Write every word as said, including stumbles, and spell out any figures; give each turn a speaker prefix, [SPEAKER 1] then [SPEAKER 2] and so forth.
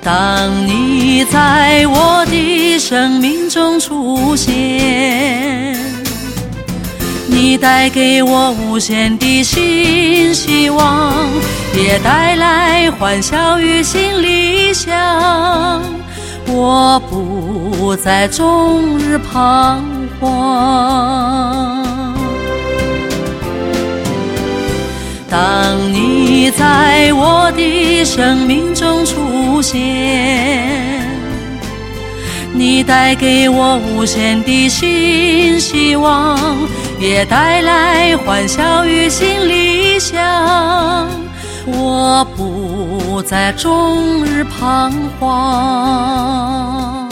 [SPEAKER 1] 当你在我的生命中出现，你带给我无限的新希望，也带来欢笑与新理想。我不再终日彷徨。当你在我的生命中出现，你带给我无限的新希望，也带来欢笑与新理想。我不再终日彷徨。